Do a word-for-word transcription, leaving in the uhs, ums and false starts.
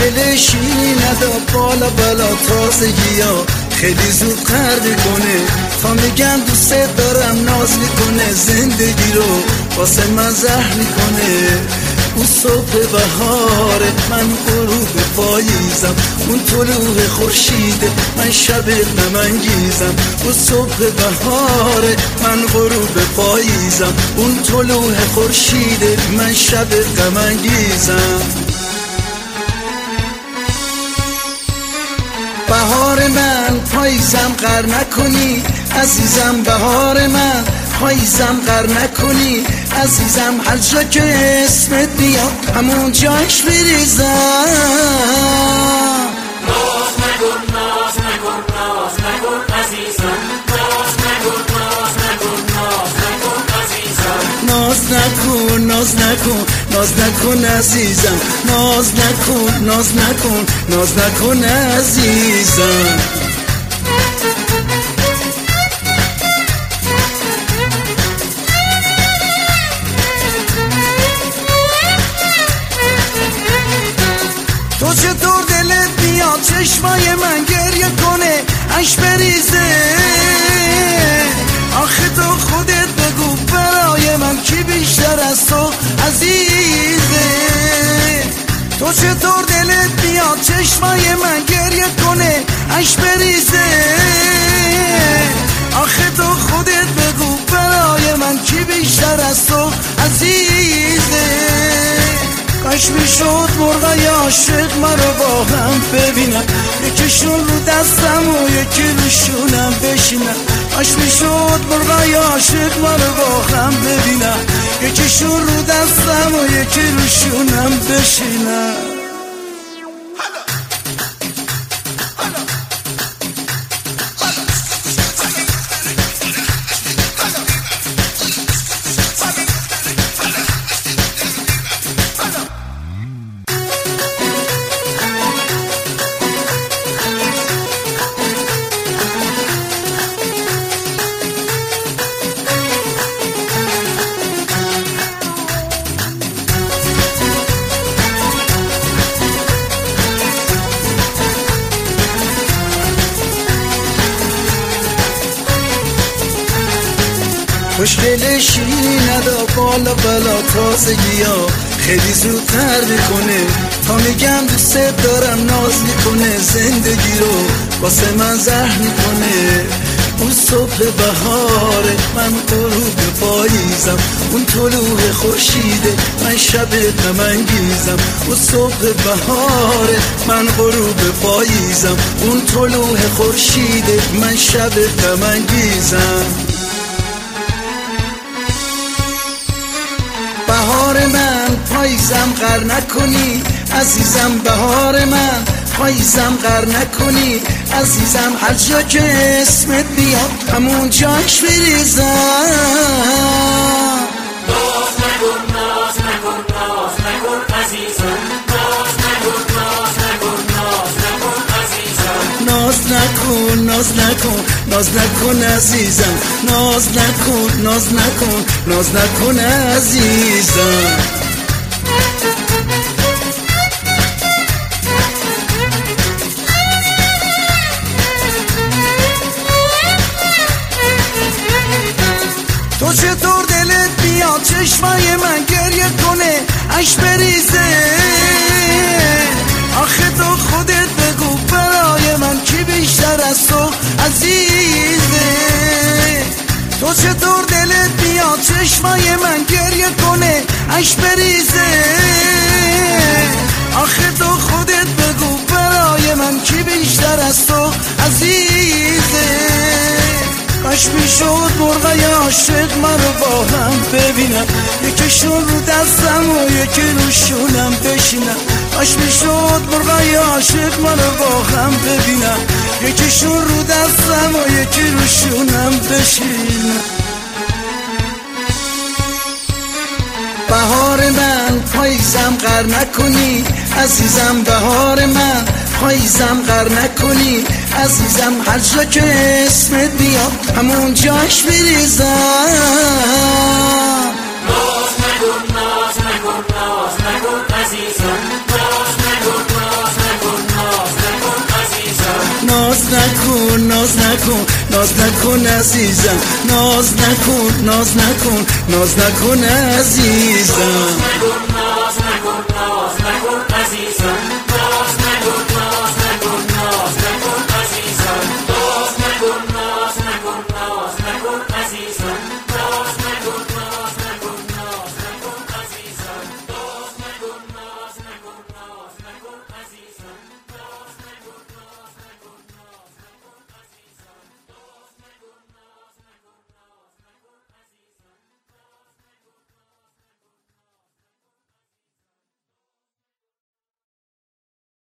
خوشگلشی ندا بالا بالا تازگی ها خیلی زود قرد کنه تا میگم دوست دارم ناز میکنه زندگی رو واسه من زهر میکنه. اون صبح بهاره من غروب پاییزم، اون طلوع خورشیده من شب غم‌انگیزم. اون صبح بهاره من غروب پاییزم، اون طلوع خورشیده من شب غم‌انگیزم. بهار من پاییزم غر نکنی عزیزم، بهار من پاییزم غر نکنی عزیزم. هر جا که اسمت بیاد همون جاش بریزم. ناز نکن ناز نکن ناز نکن عزیزم، ناز نکن ناز نکن ناز نکن عزیزم. ناز نکن ناز نکن ناز نکن عزیزم، ناز نکن ناز نکن ناز نکن عزیزم. تو چطور دلت بیاد چشمای من گریه کنه اش بریزه؟ آخه تو خودت بگو برای من کی بیشتر از تو عزیزه؟ تو چطور دلت بیاد چشمای من گریه کنه اش بریزه؟ آخه تو خودت بگو برای من کی بیشتر از تو عزیزه؟ کاش میشد مرغای عاشق من رو با هم ببینم، یکیشون رو دستم و یکی رو شونم بشینم. کاش میشد مرغای عاشق من رو با هم ببینم، یکیشون رو دستم و یکی رو شونم بشینم. خوشگلشی ندا بالا بالا تازگی ها خیلی زود قرد کنه تا میگم دوست دارم ناز میکنه زندگی رو واسه من زهر میکنه. اون صبح بهاره من غروب پاییزم، اون طلوع خورشیده من شب غم‌انگیزم. اون صبح بهاره من غروب پاییزم، اون طلوع خورشیده من شب غم‌انگیزم. بهار من پاییزم غر نکنی عزیزم، بهار من پاییزم غر نکنی عزیزم. هر جا که اسمت بیاد همون جاش بریزم. ناز نکن ناز نکن ناز نکن عزیزم، ناز نکن ناز نکن ناز نکن عزیزم. ناز نکن ناز نکن ناز نکن عزیزم، ناز نکن ناز نکن ناز نکن عزیزم. تو چطور دلت بیاد چشمای من گریه کنه اش بریزه؟ آخه تو خودت بگو برای من کی بیشتر از تو عزیزه؟ تو چطور دلت بیاد چشمای من گریه کنه اش بریزه؟ آخه تو خودت بگو برای من کی بیشتر از تو عزیزه؟ کاش میشد مرغای عاشق من رو با هم ببینم، یکیشون رو دستم و یکی رو شونم بشینم. کاش میشد مرغای عاشق من رو با هم ببینم، یکیشون رو دستم و یکی رو شونم بشینم. بهار من پاییزم غر نکنی عزیزم، بهار من پاییزم غر نکنی عزیزم. هر جا که اسمت بیاد همون جاش بریزم. ناز نکن ناز نکن ناز نکن عزیزم، ناز نکن ناز ناز نکن ناز نکن ناز نکن عزیزم ناز نکن ناز نکن ناز نکن عزیزم ناز نکن ناز نکن ناز نکن عزیزم ناز نکن